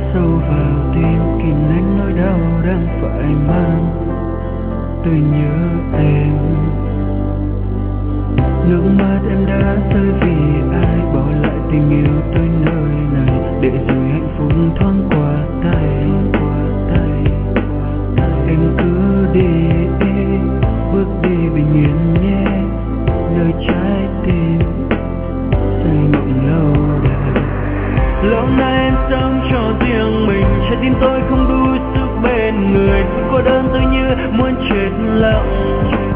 sâu vào tim kìm nén nỗi đau đang phải mang. Tôi nhớ em, nước mắt em đã rơi vì ai bỏ lại tình yêu tôi nơi này, để rồi hạnh phúc thoáng qua tay. Em cứ đi, bước đi bình yên nhé, nơi trái tim say mộng lâu đời. Lâu nay em sống cho riêng mình, trái tim tôi không đủ sức bên người, cô đơn tôi như muốn chết lặng.